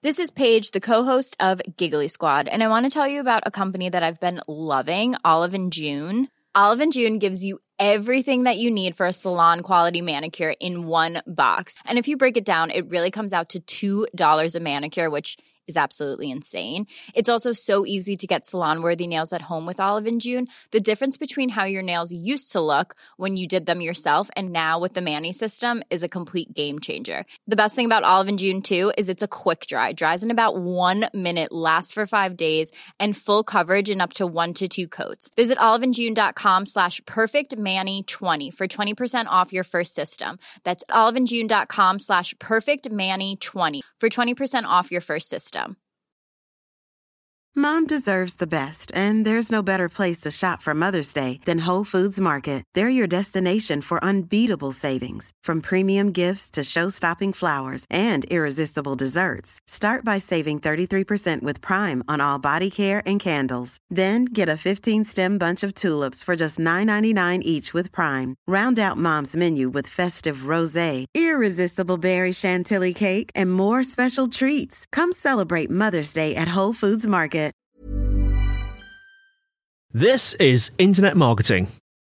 This is Paige, the co-host of Giggly Squad, and I want to tell you about a company that I've been loving, Olive & June. Olive & June gives you everything that you need for a salon-quality manicure in one box. And if you break it down, it really comes out to $2 a manicure, which is absolutely insane. It's also so easy to get salon-worthy nails at home with Olive & June. The difference between how your nails used to look when you did them yourself and now with the Mani system is a complete game changer. The best thing about Olive & June, too, is it's a quick dry. Dries in about 1 minute, lasts for 5 days, and full coverage in up to 1 to 2 coats. Visit oliveandjune.com/perfectmani20 for 20% off your first system. That's oliveandjune.com/perfectmani20 for 20% off your first system. Mom deserves the best, and there's no better place to shop for Mother's Day than Whole Foods Market. They're your destination for unbeatable savings, from premium gifts to show-stopping flowers and irresistible desserts. Start by saving 33% with Prime on all body care and candles. Then get a 15-stem bunch of tulips for just $9.99 each with Prime. Round out Mom's menu with festive rosé, irresistible berry chantilly cake, and more special treats. Come celebrate Mother's Day at Whole Foods Market. This is Internet Marketing.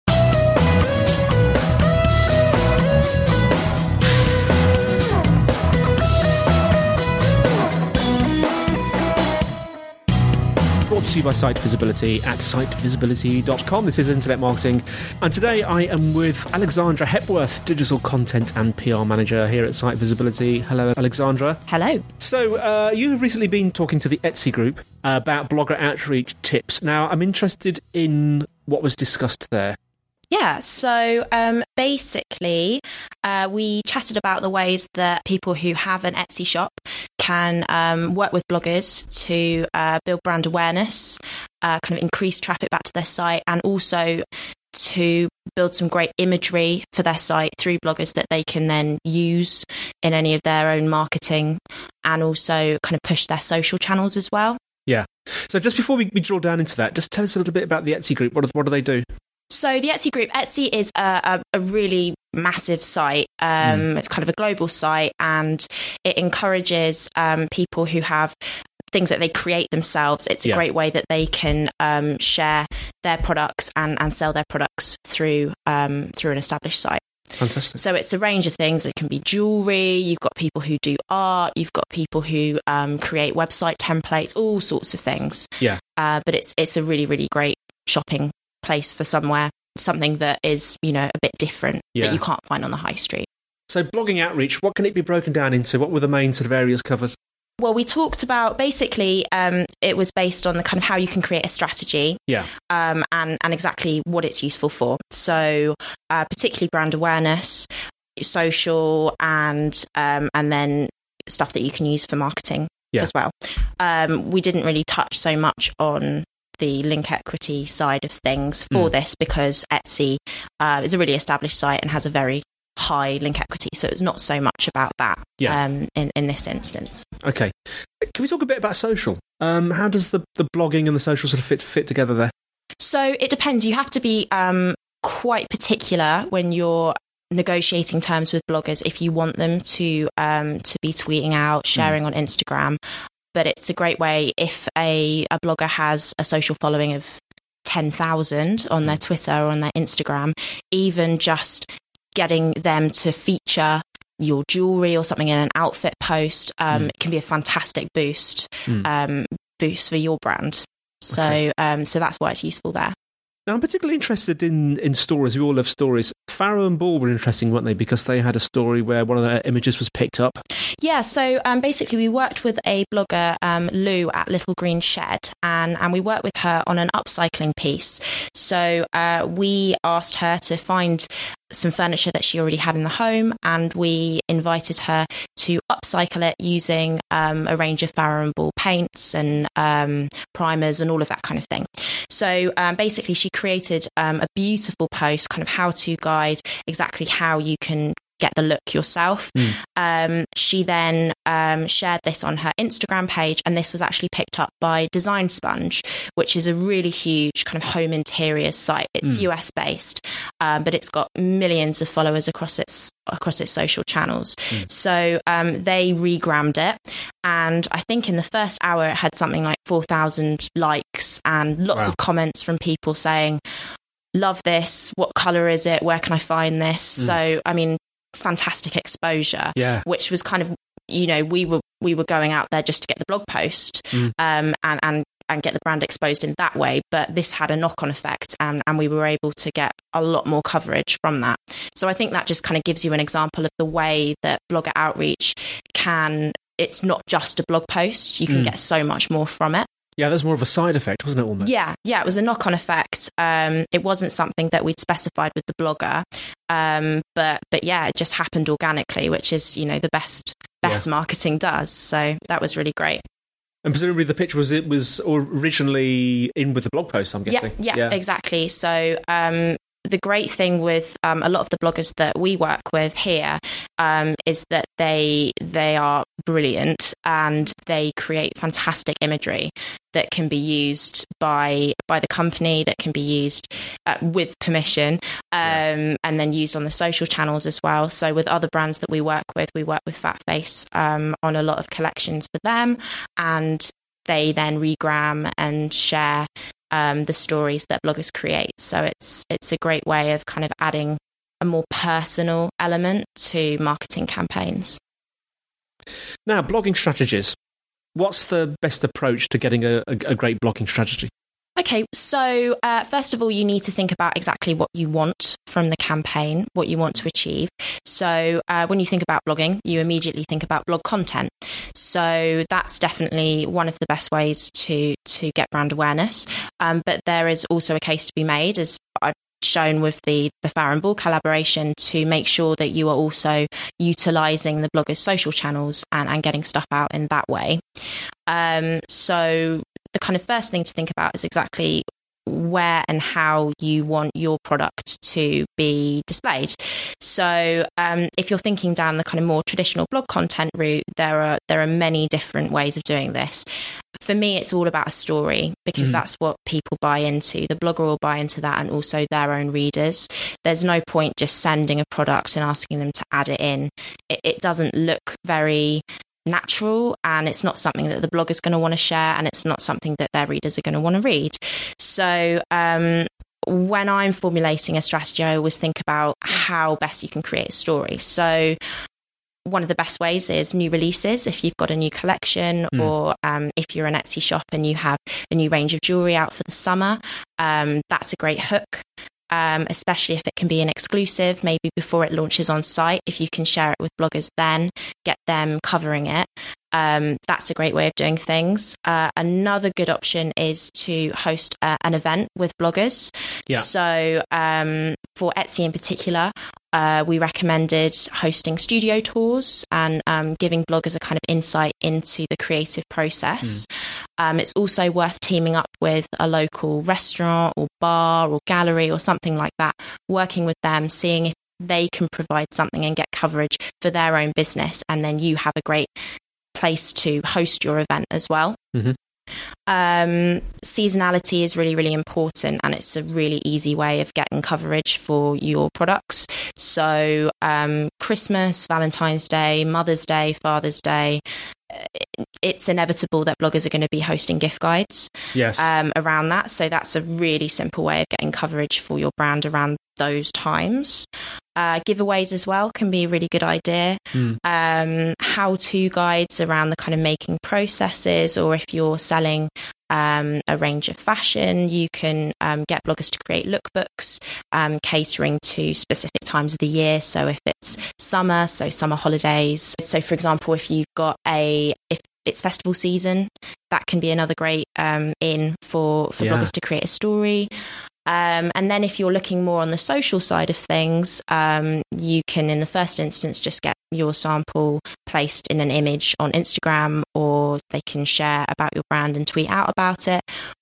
Brought to you by Site Visibility at sitevisibility.com. This is Internet Marketing, and today I am with Alexandra Hepworth, Digital Content and PR Manager here at Site Visibility. Hello, Alexandra. Hello. So, you have recently been talking to the Etsy group about blogger outreach tips. Now, I'm interested in what was discussed there. Yeah, so basically, we chatted about the ways that people who have an Etsy shop can work with bloggers to build brand awareness, kind of increase traffic back to their site, and also to build some great imagery for their site through bloggers that they can then use in any of their own marketing, and also kind of push their social channels as well. Yeah. So just before we drill down into that, just tell us a little bit about the Etsy group. What do they do? So the Etsy group, Etsy is a really massive site. It's kind of a global site, and it encourages people who have things that they create themselves. It's a great way that they can share their products and sell their products through an established site. Fantastic. So it's a range of things. It can be jewelry. You've got people who do art. You've got people who create website templates, all sorts of things. Yeah. But it's a really, really great shopping place for something that is, a bit different that you can't find on the high street. So blogging outreach, what can it be broken down into? What were the main sort of areas covered? Well, we talked about basically it was based on the kind of how you can create a strategy, and exactly what it's useful for. So particularly brand awareness, social, and then stuff that you can use for marketing as well. We didn't really touch so much on the link equity side of things for this, because Etsy is a really established site and has a very high link equity, so it's not so much about that in this instance. Okay, can we talk a bit about social? How does the blogging and the social sort of fit together there? So it depends. You have to be quite particular when you're negotiating terms with bloggers if you want them to be tweeting out, sharing on Instagram. But it's a great way if a blogger has a social following of 10,000 on their Twitter or on their Instagram, even just getting them to feature your jewelry or something in an outfit post it can be a fantastic boost for your brand. So so that's why it's useful there. Now, I'm particularly interested in stories. We all love stories. Farrow and Ball were interesting, weren't they? Because they had a story where one of their images was picked up. Yeah, so basically we worked with a blogger, Lou, at Little Green Shed, and we worked with her on an upcycling piece. So we asked her to find some furniture that she already had in the home, and we invited her to upcycle it using a range of Farrow and Ball paints and primers and all of that kind of thing. So basically she created a beautiful post, kind of how-to guide, exactly how you can get the look yourself. She then shared this on her Instagram page, and this was actually picked up by Design Sponge, which is a really huge kind of home interiors site. It's US based, but it's got millions of followers across its social channels. So they regrammed it, and I think in the first hour it had something like 4,000 likes and lots of comments from people saying, love this, what colour is it, where can I find this? So I mean, fantastic exposure, which was kind of, you know, we were going out there just to get the blog post and get the brand exposed in that way, but this had a knock-on effect, and we were able to get a lot more coverage from that. So I think that just kind of gives you an example of the way that blogger outreach it's not just a blog post, you can get so much more from it. Yeah, there's more of a side effect, wasn't it, almost? Yeah, it was a knock-on effect. It wasn't something that we'd specified with the blogger, but yeah, it just happened organically, which is, you know, the best marketing does. So that was really great. And presumably the pitch was originally in with the blog post, I'm guessing. Yeah, exactly. So the great thing with a lot of the bloggers that we work with here is that they are brilliant, and they create fantastic imagery that can be used by the company, that can be used with permission, and then used on the social channels as well. So with other brands that we work with Fatface on a lot of collections for them, and they then regram and share the stories that bloggers create. So it's a great way of kind of adding a more personal element to marketing campaigns. Now, blogging strategies. What's the best approach to getting a great blogging strategy? Okay, so first of all, you need to think about exactly what you want from the campaign, what you want to achieve. So when you think about blogging, you immediately think about blog content. So that's definitely one of the best ways to get brand awareness. But there is also a case to be made, as I've shown with the Farrow & Ball collaboration, to make sure that you are also utilising the blogger's social channels and getting stuff out in that way. So the kind of first thing to think about is exactly where and how you want your product to be displayed. So if you're thinking down the kind of more traditional blog content route, there are many different ways of doing this. For me, it's all about a story, because that's what people buy into. The blogger will buy into that, and also their own readers. There's no point just sending a product and asking them to add it in. It doesn't look very natural, and it's not something that the blogger's going to want to share, and it's not something that their readers are going to want to read. So when I'm formulating a strategy, I always think about how best you can create a story. So one of the best ways is new releases. If you've got a new collection, or if you're an Etsy shop and you have a new range of jewelry out for the summer, that's a great hook. Especially if it can be an exclusive, maybe before it launches on site. If you can share it with bloggers, then get them covering it. That's a great way of doing things. Another good option is to host an event with bloggers. So for Etsy in particular, we recommended hosting studio tours and giving bloggers a kind of insight into the creative process. It's also worth teaming up with a local restaurant or bar or gallery or something like that, working with them, seeing if they can provide something and get coverage for their own business, and then you have a great place to host your event as well. Seasonality is really, really important, and it's a really easy way of getting coverage for your products. So Christmas, Valentine's Day, Mother's Day, Father's Day, it's inevitable that bloggers are going to be hosting gift guides around that. So that's a really simple way of getting coverage for your brand around those times. Giveaways as well can be a really good idea. How-to guides around the kind of making processes, or if you're selling a range of fashion, you can get bloggers to create lookbooks catering to specific times of the year. So if it's summer, so summer holidays. So for example, if you've got if it's festival season, that can be another great in for bloggers to create a story. And then if you're looking more on the social side of things, you can, in the first instance, just get your sample placed in an image on Instagram, or they can share about your brand and tweet out about it.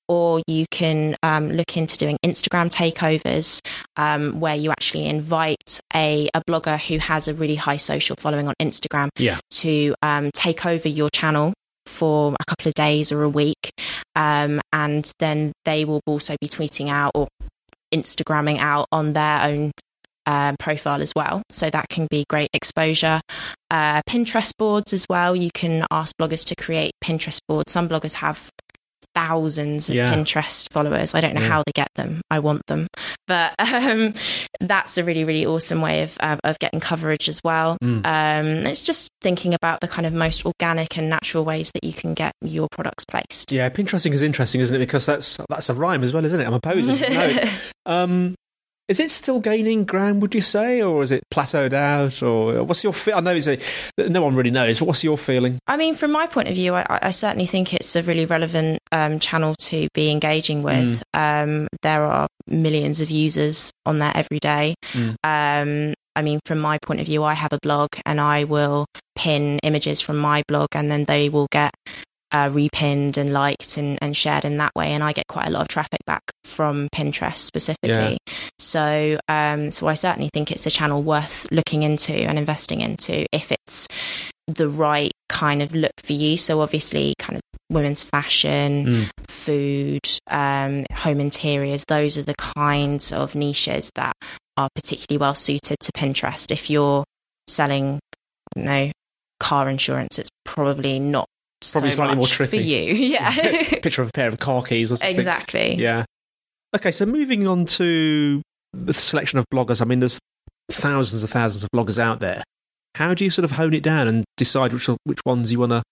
or you can look into doing Instagram takeovers, where you actually invite a blogger who has a really high social following on Instagram to take over your channel for a couple of days or a week, and then they will also be tweeting out or Instagramming out on their own profile as well. So that can be great exposure. Pinterest boards as well. You can ask bloggers to create Pinterest boards. Some bloggers have thousands of Pinterest followers. I don't know how they get them. I want them. But that's a really, really awesome way of getting coverage as well. It's just thinking about the kind of most organic and natural ways that you can get your products placed. Yeah, Pinteresting is interesting, isn't it? Because that's a rhyme as well, isn't it? I'm opposing. No. Is it still gaining ground, would you say, or is it plateaued out? Or what's your I know no one really knows, but what's your feeling? I mean, from my point of view, I certainly think it's a really relevant channel to be engaging with. There are millions of users on there every day. I mean, from my point of view, I have a blog and I will pin images from my blog and then they will get repinned and liked and shared in that way, and I get quite a lot of traffic back from Pinterest specifically. So I certainly think it's a channel worth looking into and investing into if it's the right kind of look for you. So obviously kind of women's fashion, food, home interiors, those are the kinds of niches that are particularly well suited to Pinterest. If you're selling, I don't know, car insurance, it's probably not slightly more tricky for you. Picture of a pair of car keys or something. Exactly. Okay, so moving on to the selection of bloggers. I mean, there's thousands of bloggers out there. How do you sort of hone it down and decide which ones you want to...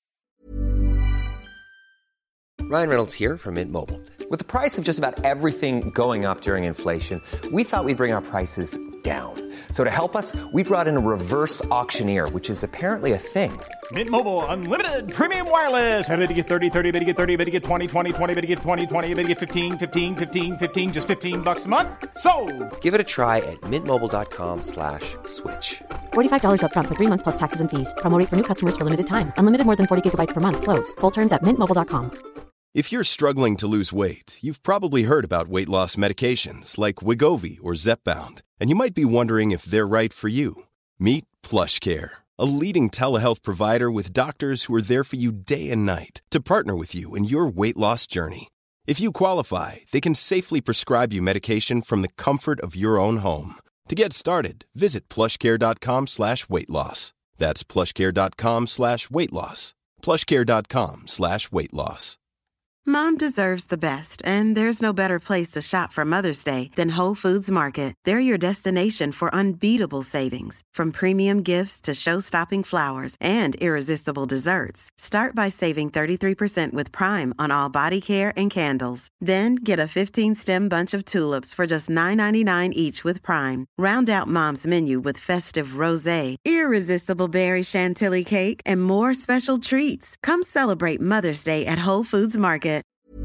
Ryan Reynolds here from Mint Mobile. With the price of just about everything going up during inflation, we thought we'd bring our prices down. So to help us, we brought in a reverse auctioneer, which is apparently a thing. Mint Mobile Unlimited Premium Wireless. How to get 30, 30, bit to get 30, bit to get 20, 20, 20, bit to get 20, 20, bit to get 15, 15, 15, 15, just $15 a month? Sold! Give it a try at mintmobile.com/switch. $45 up front for 3 months plus taxes and fees. Promo rate for new customers for limited time. Unlimited more than 40 gigabytes per month. Slows full terms at mintmobile.com. If you're struggling to lose weight, you've probably heard about weight loss medications like Wegovy or Zepbound, and you might be wondering if they're right for you. Meet PlushCare, a leading telehealth provider with doctors who are there for you day and night to partner with you in your weight loss journey. If you qualify, they can safely prescribe you medication from the comfort of your own home. To get started, visit plushcare.com/weight-loss. That's plushcare.com/weight-loss. plushcare.com/weight-loss. Mom deserves the best, and there's no better place to shop for Mother's Day than Whole Foods Market. They're your destination for unbeatable savings, from premium gifts to show-stopping flowers and irresistible desserts. Start by saving 33% with Prime on all body care and candles. Then get a 15-stem bunch of tulips for just $9.99 each with Prime. Round out Mom's menu with festive rosé, irresistible berry chantilly cake, and more special treats. Come celebrate Mother's Day at Whole Foods Market.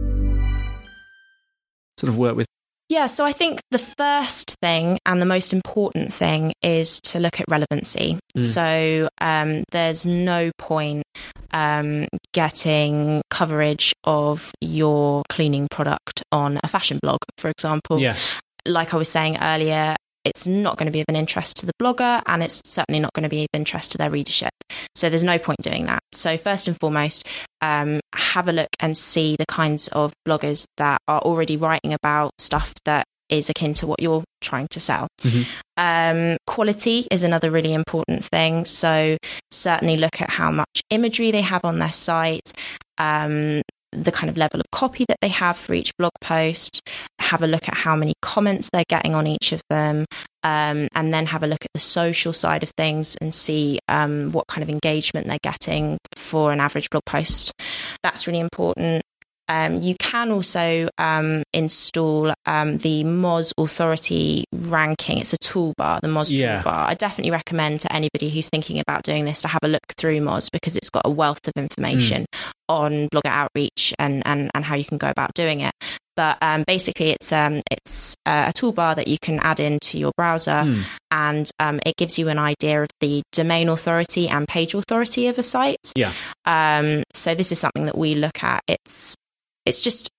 Sort of work with? Yeah, so I think the first thing and the most important thing is to look at relevancy. So there's no point getting coverage of your cleaning product on a fashion blog, for example. Yes. Like I was saying earlier, it's not going to be of an interest to the blogger, and it's certainly not going to be of interest to their readership. So there's no point doing that. So first and foremost, have a look and see the kinds of bloggers that are already writing about stuff that is akin to what you're trying to sell. Quality is another really important thing. So certainly look at how much imagery they have on their site, the kind of level of copy that they have for each blog post, have a look at how many comments they're getting on each of them, and then have a look at the social side of things and see what kind of engagement they're getting for an average blog post. That's really important. You can also install the Moz Authority ranking. It's a toolbar, the Moz toolbar. I definitely recommend to anybody who's thinking about doing this to have a look through Moz, because it's got a wealth of information on blogger outreach and how you can go about doing it. But basically, it's a toolbar that you can add into your browser, and it gives you an idea of the domain authority and page authority of a site. So this is something that we look at. It's just a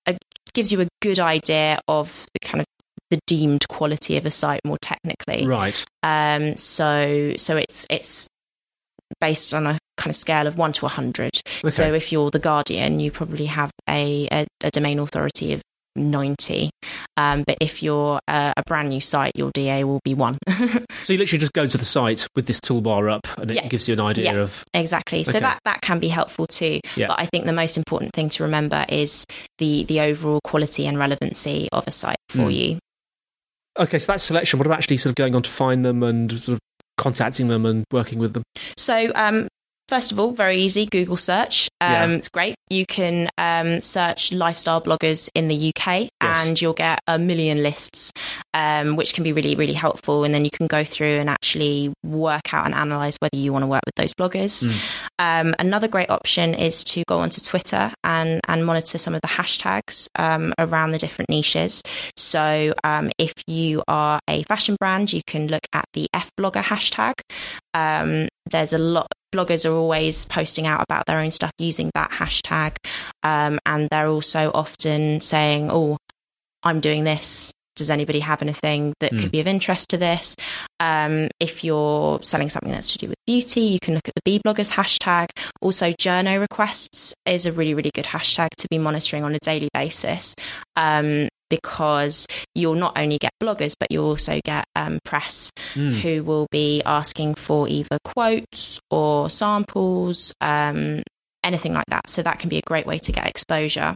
gives you a good idea of the kind of the deemed quality of a site more technically. Right. So it's based on a kind of scale of 1 to 100. Okay. So if you're The Guardian, you probably have a domain authority of 90. But if you're a brand new site, your DA will be 1. So you literally just go to the site with this toolbar up and it gives you an idea of... Exactly. So Okay. that can be helpful too. Yeah. But I think the most important thing to remember is the overall quality and relevancy of a site for you. Okay, so that's selection. What about actually sort of going on to find them and sort of contacting them and working with them? So first of all, very easy, Google search. It's great. You can search lifestyle bloggers in the UK and you'll get a million lists, which can be really, really helpful. And then you can go through and actually work out and analyse whether you want to work with those bloggers. Another great option is to go onto Twitter and monitor some of the hashtags around the different niches. So if you are a fashion brand, you can look at the FBlogger hashtag. There's a lot. Bloggers are always posting out about their own stuff using that hashtag. And they're also often saying, oh, I'm doing this. Does anybody have anything that could be of interest to this? If you're selling something that's to do with beauty, you can look at the B-bloggers hashtag. Also, journo requests is a really, really good hashtag to be monitoring on a daily basis. Because you'll not only get bloggers, but you'll also get press who will be asking for either quotes or samples, anything like that. So that can be a great way to get exposure.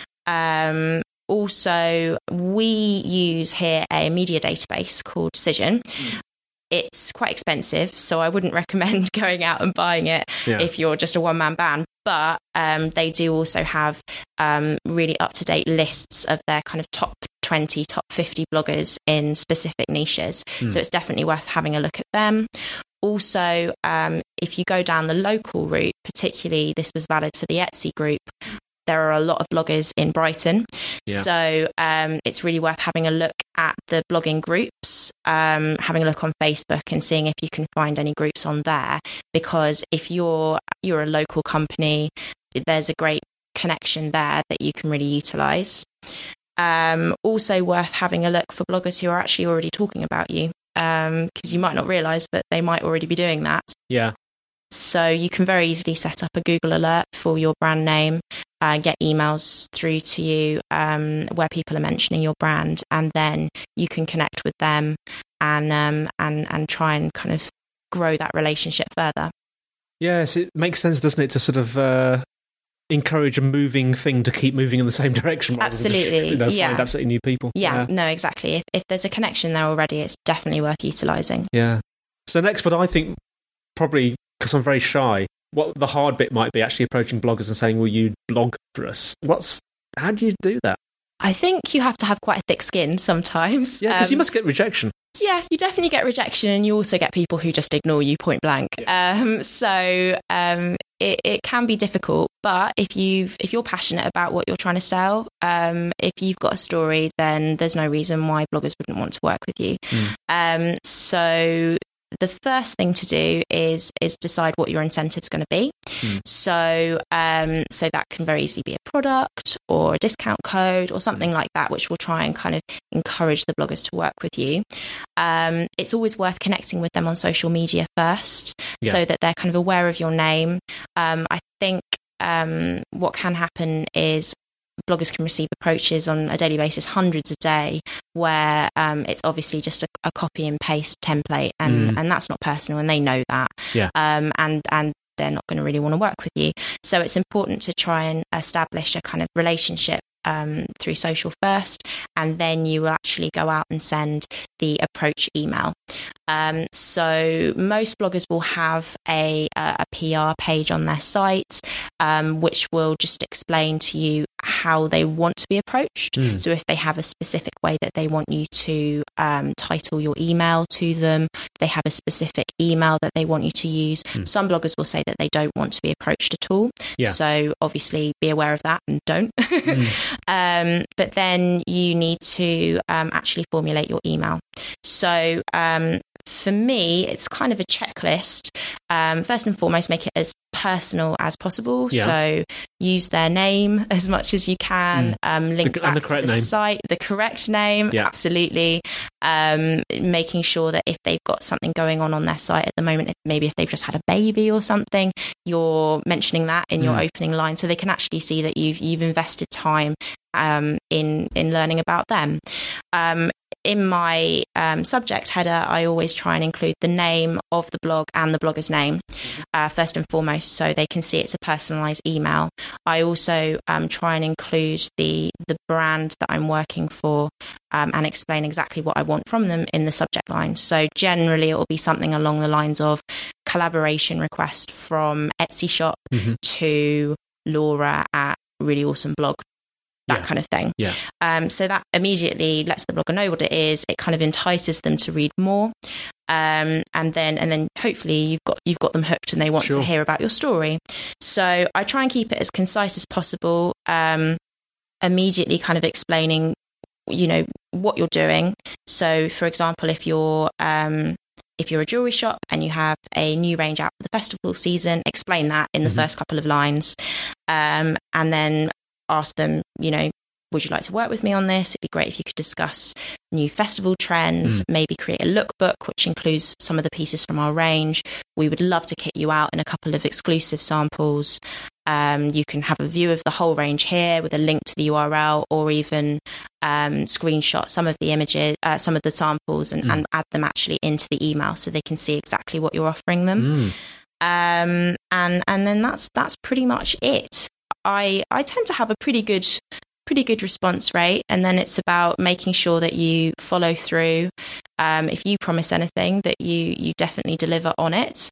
Also, we use here a media database called Cision. It's quite expensive, so I wouldn't recommend going out and buying it if you're just a one-man band. But they do also have really up-to-date lists of their kind of top 20, top 50 bloggers in specific niches. So it's definitely worth having a look at them. Also, if you go down the local route, particularly this was valid for the Etsy group, there are a lot of bloggers in Brighton. So it's really worth having a look at the blogging groups, having a look on Facebook and seeing if you can find any groups on there. Because if you're a local company, there's a great connection there that you can really utilise. Also worth having a look for bloggers who are actually already talking about you, because you might not realise, but they might already be doing that. Yeah. So you can very easily set up a Google alert for your brand name, get emails through to you where people are mentioning your brand, and then you can connect with them and try and kind of grow that relationship further. Yes, it makes sense, doesn't it, to sort of encourage a moving thing to keep moving in the same direction. Absolutely, Than find absolutely new people. Yeah, no, exactly. If there's a connection there already, it's definitely worth utilising. Yeah. So next, what I think probably, because I'm very shy, what the hard bit might be actually approaching bloggers and saying, will you blog for us? How do you do that? I think you have to have quite a thick skin sometimes. Yeah, because you must get rejection. Yeah, you definitely get rejection, and you also get people who just ignore you point blank. Yeah. It can be difficult, but if you're passionate about what you're trying to sell, if you've got a story, then there's no reason why bloggers wouldn't want to work with you. So the first thing to do is decide what your incentive's going to be. So that can very easily be a product or a discount code or something like that, which will try and kind of encourage the bloggers to work with you. It's always worth connecting with them on social media first, so that they're kind of aware of your name. I think what can happen is bloggers can receive approaches on a daily basis, hundreds a day, where it's obviously just a copy and paste template, and that's not personal, and they know that. And they're not going to really want to work with you. So it's important to try and establish a kind of relationship through social first, and then you will actually go out and send the approach email. So most bloggers will have a PR page on their site, which will just explain to you how they want to be approached. So if they have a specific way that they want you to title your email to them, they have a specific email that they want you to use. Some bloggers will say that they don't want to be approached at all. So obviously be aware of that and don't. But then you need to actually formulate your email. So for me, it's kind of a checklist. First and foremost, make it as personal as possible. Yeah. So use their name as much as you can. Link back to the site, the correct name. Yeah. Absolutely. Making sure that if they've got something going on their site at the moment, maybe if they've just had a baby or something, you're mentioning that in your opening line, so they can actually see that you've invested time in learning about them. In my subject header, I always try and include the name of the blog and the blogger's name, first and foremost, so they can see it's a personalised email. I also try and include the brand that I'm working for and explain exactly what I want from them in the subject line. So generally, it will be something along the lines of collaboration request from Etsy shop to Laura at Really Awesome Blog. That kind of thing. Yeah. So that immediately lets the blogger know what it is. It kind of entices them to read more, and then hopefully you've got them hooked and they want to hear about your story. So I try and keep it as concise as possible. Immediately, kind of explaining, what you're doing. So, for example, if you're a jewelry shop and you have a new range out for the festival season, explain that in the first couple of lines, and then ask them, would you like to work with me on this? It'd be great if you could discuss new festival trends, maybe create a lookbook, which includes some of the pieces from our range. We would love to kit you out in a couple of exclusive samples. You can have a view of the whole range here with a link to the URL, or even screenshot some of the images, some of the samples and add them actually into the email so they can see exactly what you're offering them. And then that's pretty much it. I tend to have a pretty good response rate, and then it's about making sure that you follow through. If you promise anything, that you definitely deliver on it.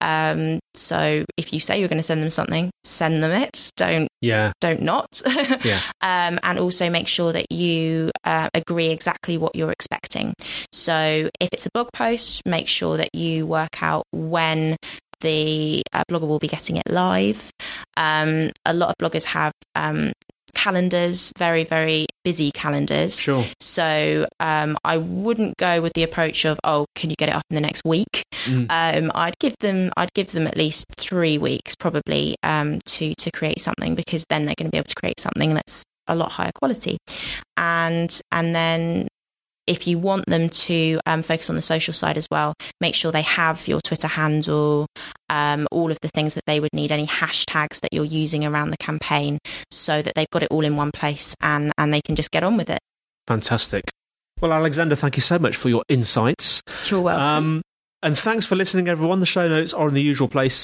So if you say you're going to send them something, send them it. Don't not. And also make sure that you agree exactly what you're expecting. So if it's a blog post, make sure that you work out when the blogger will be getting it live. A lot of bloggers have calendars, very, very busy calendars. Sure. So I wouldn't go with the approach of, can you get it up in the next week? I'd give them at least 3 weeks probably to create something, because then they're going to be able to create something that's a lot higher quality. And then if you want them to focus on the social side as well, make sure they have your Twitter handle, all of the things that they would need, any hashtags that you're using around the campaign, so that they've got it all in one place and they can just get on with it. Fantastic. Well, Alexandra, thank you so much for your insights. You're welcome. And thanks for listening, everyone. The show notes are in the usual place,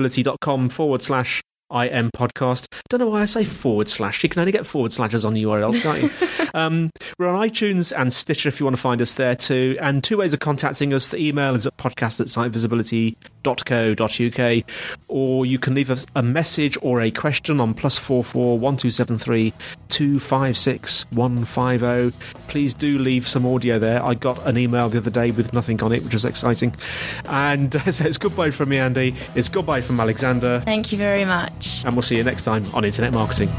sitevisibility.com/IM podcast. Don't know why I say /. You can only get // on URLs, can't you? We're on iTunes and Stitcher if you want to find us there too. And 2 ways of contacting us. The email is at podcast@sitevisibility.co.uk, or you can leave us a message or a question on +44 1273 256 150. Please do leave some audio there. I got an email the other day with nothing on it, which was exciting. And so it's goodbye from me, Andy. It's goodbye from Alexander. Thank you very much. And we'll see you next time on Internet Marketing.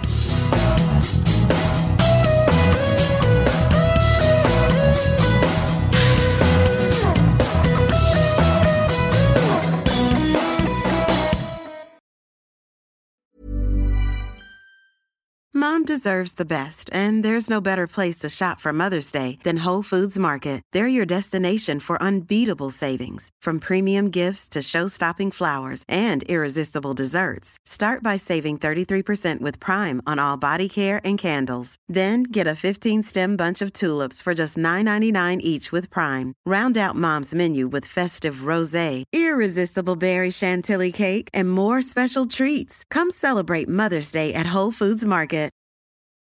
Mom deserves the best, and there's no better place to shop for Mother's Day than Whole Foods Market. They're your destination for unbeatable savings, from premium gifts to show-stopping flowers and irresistible desserts. Start by saving 33% with Prime on all body care and candles. Then get a 15-stem bunch of tulips for just $9.99 each with Prime. Round out Mom's menu with festive rosé, irresistible berry chantilly cake, and more special treats. Come celebrate Mother's Day at Whole Foods Market.